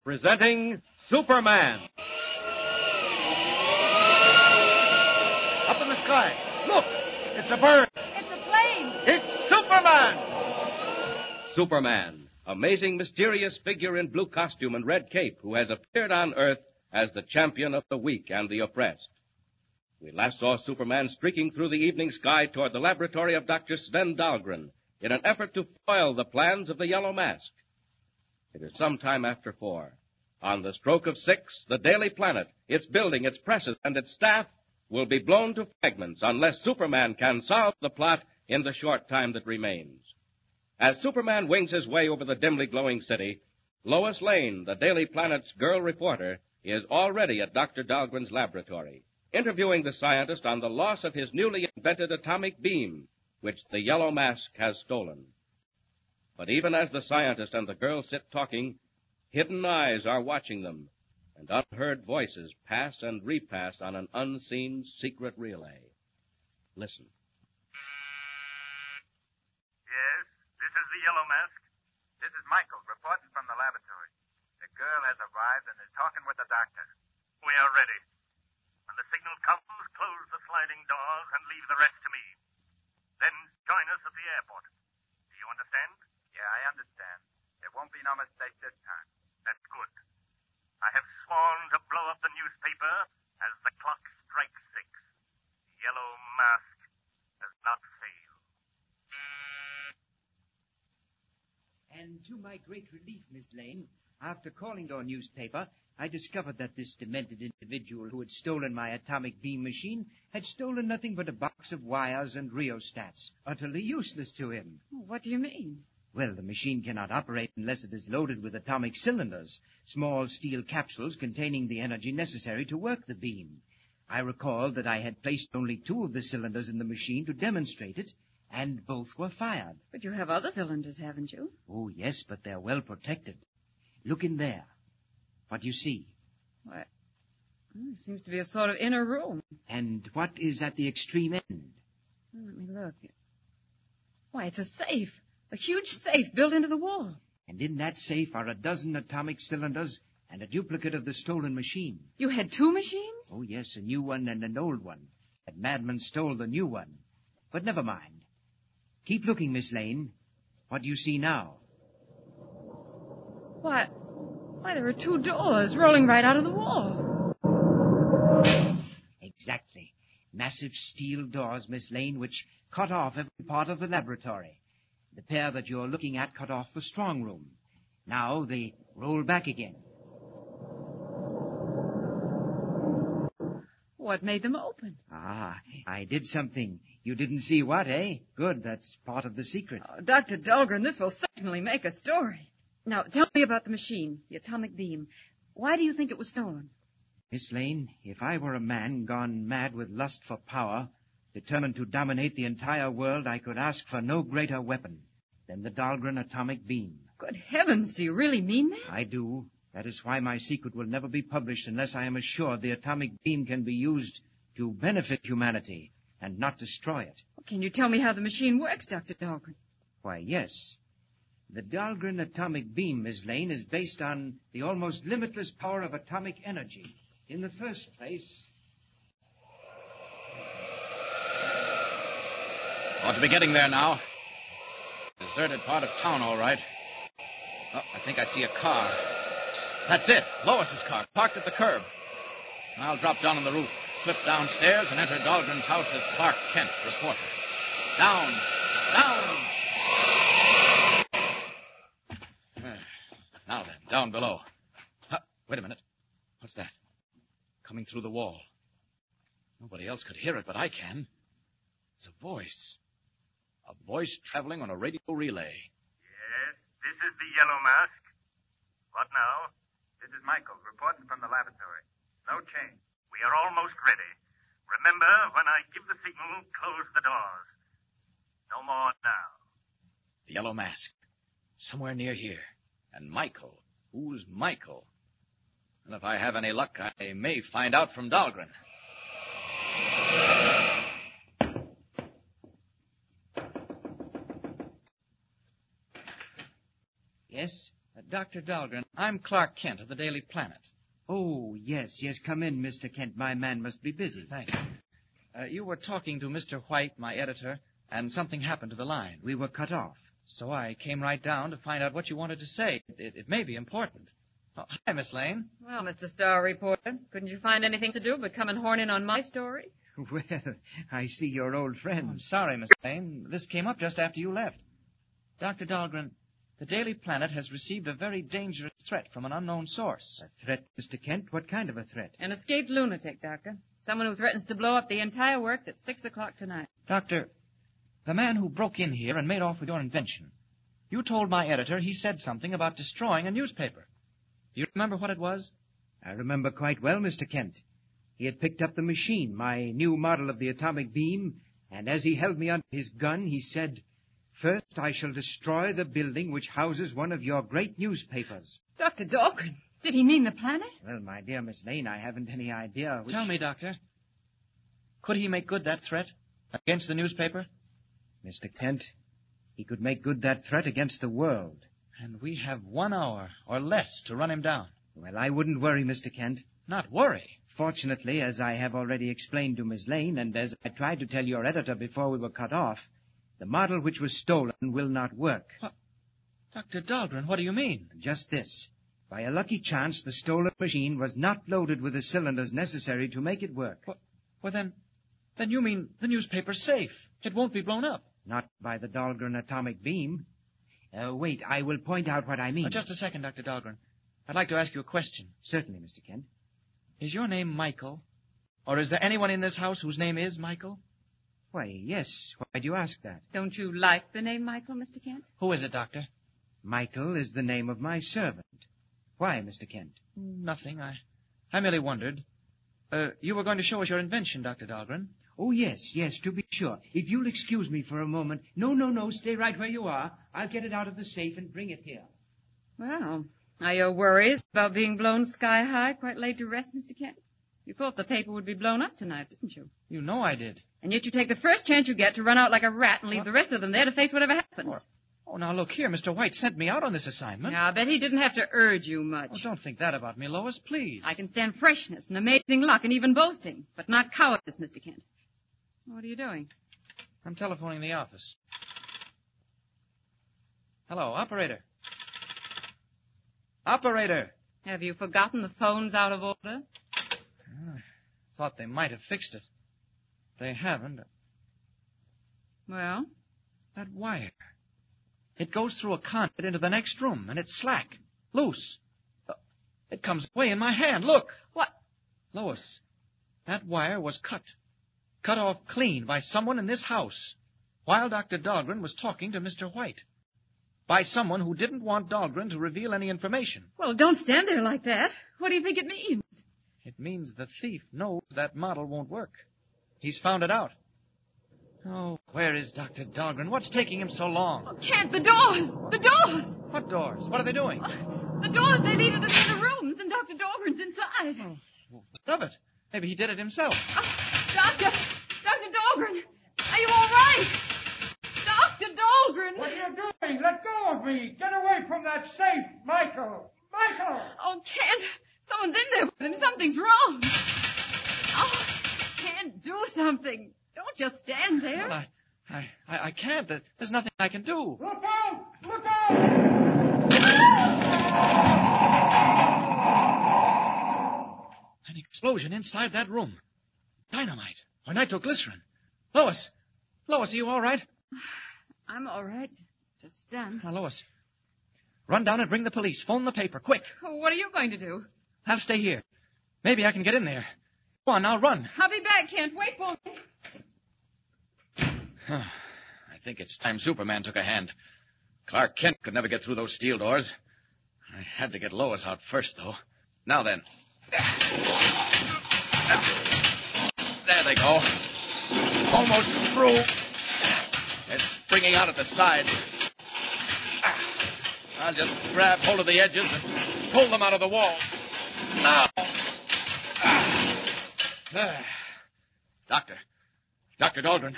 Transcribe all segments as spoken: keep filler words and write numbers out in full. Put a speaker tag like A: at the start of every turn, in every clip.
A: presenting Superman. Up in the sky. Look! It's a bird.
B: It's a plane.
A: It's Superman! Superman, amazing, mysterious figure in blue costume and red cape who has appeared on Earth as the champion of the weak and the oppressed. We last saw Superman streaking through the evening sky toward the laboratory of Doctor Sven Dahlgren in an effort to foil the plans of the Yellow Mask. It is some time after four. On the stroke of six, the Daily Planet, its building, its presses, and its staff will be blown to fragments unless Superman can solve the plot in the short time that remains. As Superman wings his way over the dimly glowing city, Lois Lane, the Daily Planet's girl reporter, is already at Doctor Dahlgren's laboratory, interviewing the scientist on the loss of his newly invented atomic beam, which the Yellow Mask has stolen. But even as the scientist and the girl sit talking, hidden eyes are watching them, and unheard voices pass and repass on an unseen secret relay. Listen.
C: Yes, this is the Yellow Mask. This is Michael, reporting from the laboratory. The girl has arrived and is talking with the doctor. We are ready. When the signal comes, close the sliding doors and leave the rest to me. Then join us at the airport. Do you understand? Yeah, I understand. There won't be no mistake this time. That's good. I have sworn to blow up the newspaper as the clock strikes six. The Yellow Mask does not fail.
D: And to my great relief, Miss Lane, after calling your newspaper, I discovered that this demented individual who had stolen my atomic beam machine had stolen nothing but a box of wires and rheostats, utterly useless to him.
B: What do you mean?
D: Well, the machine cannot operate unless it is loaded with atomic cylinders, small steel capsules containing the energy necessary to work the beam. I recalled that I had placed only two of the cylinders in the machine to demonstrate it, and both were fired.
B: But you have other cylinders, haven't you?
D: Oh, yes, but they're well protected. Look in there. What do you see?
B: Why, well, it seems to be a sort of inner room.
D: And what is at the extreme end?
B: Well, let me look. Why, it's a safe. A huge safe built into the wall.
D: And in that safe are a dozen atomic cylinders and a duplicate of the stolen machine.
B: You had two machines?
D: Oh, yes, a new one and an old one. That madman stole the new one. But never mind. Keep looking, Miss Lane. What do you see now?
B: Why, why, there are two doors rolling right out of the wall.
D: Exactly. Massive steel doors, Miss Lane, which cut off every part of the laboratory. The pair that you're looking at cut off the strong room. Now they roll back again.
B: What made them open?
D: Ah, I did something. You didn't see what, eh? Good, that's part of the secret.
B: Oh, Doctor Dahlgren, this will certainly make a story. Now, tell me about the machine, the atomic beam. Why do you think it was stolen?
D: Miss Lane, if I were a man gone mad with lust for power, determined to dominate the entire world, I could ask for no greater weapon than the Dahlgren atomic beam.
B: Good heavens, do you really mean that?
D: I do. That is why my secret will never be published unless I am assured the atomic beam can be used to benefit humanity and not destroy it.
B: Can you tell me how the machine works, Doctor Dahlgren?
D: Why, yes. The Dahlgren atomic beam, Miss Lane, is based on the almost limitless power of atomic energy. In the first place...
E: Ought to be getting there now. Deserted part of town, all right. Oh, I think I see a car. That's it. Lois's car, parked at the curb. I'll drop down on the roof, slip downstairs, and enter Dahlgren's house as Clark Kent, reporter. Down, down. Now then, down below. Uh, wait a minute. What's that? Coming through the wall. Nobody else could hear it, but I can. It's a voice. A voice traveling on a radio relay.
C: Yes, this is the Yellow Mask. What now? This is Michael, reporting from the laboratory. No change. We are almost ready. Remember, when I give the signal, close the doors. No more now.
E: The Yellow Mask. Somewhere near here. And Michael. Who's Michael? And if I have any luck, I may find out from Dahlgren.
D: Yes?
E: Doctor Dahlgren, I'm Clark Kent of the Daily Planet.
D: Oh, yes, yes. Come in, Mister Kent. My man must be busy.
E: Thanks. Uh, you were talking to Mister White, my editor, and something happened to the line.
D: We were cut off.
E: So I came right down to find out what you wanted to say. It, it may be important. Oh, hi, Miss Lane.
B: Well, Mister Star Reporter, couldn't you find anything to do but come and horn in on my story?
D: Well, I see you're old
E: Oh,
D: friends.
E: I'm sorry, Miss Lane. This came up just after you left. Doctor Dahlgren, the Daily Planet has received a very dangerous threat from an unknown source.
D: A threat, Mister Kent? What kind of a threat?
B: An escaped lunatic, Doctor. Someone who threatens to blow up the entire works at six o'clock tonight.
E: Doctor, the man who broke in here and made off with your invention, you told my editor he said something about destroying a newspaper. You remember what it was?
D: I remember quite well, Mister Kent. He had picked up the machine, my new model of the atomic beam, and as he held me under his gun, he said, "First I shall destroy the building which houses one of your great newspapers."
B: Doctor Dahlgren, did he mean the planet?
D: Well, my dear Miss Lane, I haven't any idea which...
E: Tell me, Doctor, could he make good that threat against the newspaper?
D: Mister Kent, he could make good that threat against the world.
E: And we have one hour or less to run him down.
D: Well, I wouldn't worry, Mister Kent.
E: Not worry.
D: Fortunately, as I have already explained to Miss Lane, and as I tried to tell your editor before we were cut off, the model which was stolen will not work.
E: What? Doctor Dahlgren, what do you mean?
D: Just this. By a lucky chance, the stolen machine was not loaded with the cylinders necessary to make it work.
E: Well, well then, then you mean the newspaper's safe. It won't be blown up.
D: Not by the Dahlgren atomic beam. Uh, wait, I will point out what I mean.
E: Oh, just a second, Doctor Dahlgren. I'd like to ask you a question.
D: Certainly, Mister Kent.
E: Is your name Michael? Or is there anyone in this house whose name is Michael?
D: Why, yes. Why do you ask that?
B: Don't you like the name Michael, Mister Kent?
E: Who is it, Doctor?
D: Michael is the name of my servant. Why, Mister Kent?
E: Nothing. I, I merely wondered. Uh, you were going to show us your invention, Doctor Dahlgren.
D: Oh, yes, yes, to be sure. If you'll excuse me for a moment. No, no, no, stay right where you are. I'll get it out of the safe and bring it here.
B: Well, are your worries about being blown sky high quite laid to rest, Mister Kent? You thought the paper would be blown up tonight, didn't you?
E: You know I did.
B: And yet you take the first chance you get to run out like a rat and leave
E: What?
B: the rest of them there to face whatever happens.
E: Oh, now look here. Mister White sent me out on this assignment.
B: Yeah, I bet he didn't have to urge you much.
E: Oh, don't think that about me, Lois, please.
B: I can stand freshness and amazing luck and even boasting, but not cowardice, Mister Kent. What are you doing?
E: I'm telephoning the office. Hello, operator. Operator!
B: Have you forgotten the phone's out of order?
E: I thought they might have fixed it. They haven't.
B: Well?
E: That wire. It goes through a conduit into the next room, and it's slack, loose. Uh, It comes away in my hand. Look!
B: What?
E: Lois, that wire was cut. Cut off clean by someone in this house while Doctor Dahlgren was talking to Mister White. By someone who didn't want Dahlgren to reveal any information.
B: Well, don't stand there like that. What do you think it means?
E: It means the thief knows that model won't work. He's found it out. Oh, where is Doctor Dahlgren? What's taking him so long?
B: Oh, Kent, the doors! The doors!
E: What doors? What are they doing?
B: The doors, they lead into the other rooms, and Doctor Dahlgren's inside.
E: Oh, of it. Maybe he did it himself.
B: Oh, Doctor! Doctor Dahlgren! Are you all right? Doctor Dahlgren!
F: What are you doing? Let go of me! Get away from that safe, Michael! Michael!
B: Oh, Kent! Someone's in there with him. Something's wrong. Oh, Kent, do something. Don't just stand there.
E: Well, I, I, I, I can't. There- There's nothing I can do.
F: Look out! Look out!
E: An explosion inside that room. Dynamite or nitroglycerin. Lois! Lois, are you all right?
B: I'm all right. Just stand.
E: Now, Lois, run down and bring the police. Phone the paper, quick.
B: Oh, what are you going to do?
E: I'll stay here. Maybe I can get in there. Go on, now run.
B: I'll be back, Kent. Wait for me.
E: I think it's time Superman took a hand. Clark Kent could never get through those steel doors. I had to get Lois out first, though. Now then. There they go. Almost through. They're springing out at the sides. I'll just grab hold of the edges and pull them out of the walls. Now. There. Doctor. Doctor Dahlgren.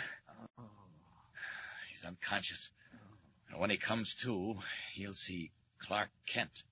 E: He's unconscious. And when he comes to, he'll see Clark Kent.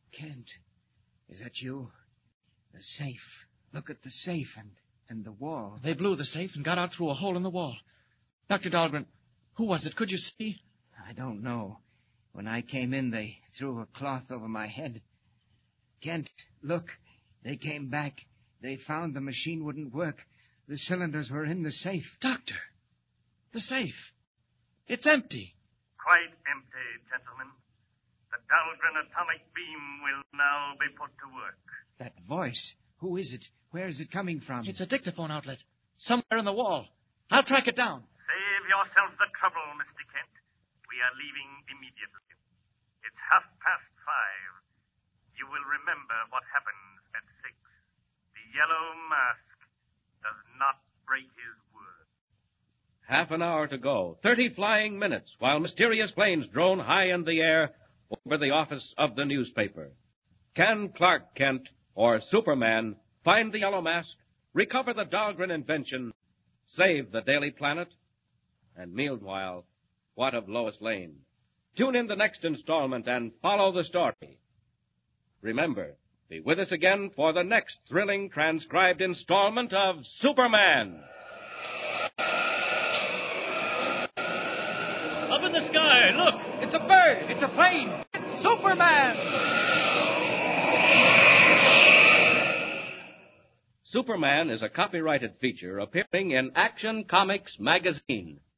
D: Kent, is that you? The safe. Look at the safe and, and the wall.
E: They blew the safe and got out through a hole in the wall. Doctor Dahlgren, who was it? Could you see?
D: I don't know. When I came in, they threw a cloth over my head. Kent, look. They came back. They found the machine wouldn't work. The cylinders were in the safe.
E: Doctor, the safe. It's empty.
C: Quite empty, gentlemen. The Dahlgren atomic beam will now be put to work.
D: That voice. Who is it? Where is it coming from?
E: It's a dictaphone outlet. Somewhere in the wall. I'll track it down.
C: Save yourself the trouble, Mister Kent. We are leaving immediately. It's half past five. You will remember what happens at six. The Yellow Mask does not break his word.
A: Half an hour to go. Thirty flying minutes while mysterious planes drone high in the air over the office of the newspaper. Can Clark Kent or Superman find the Yellow Mask, recover the Dahlgren invention, save the Daily Planet? And meanwhile, what of Lois Lane? Tune in the next installment and follow the story. Remember, be with us again for the next thrilling transcribed installment of Superman.
G: Up in the sky, look!
F: It's a bird. It's a plane. It's Superman.
A: Superman is a copyrighted feature appearing in Action Comics magazine.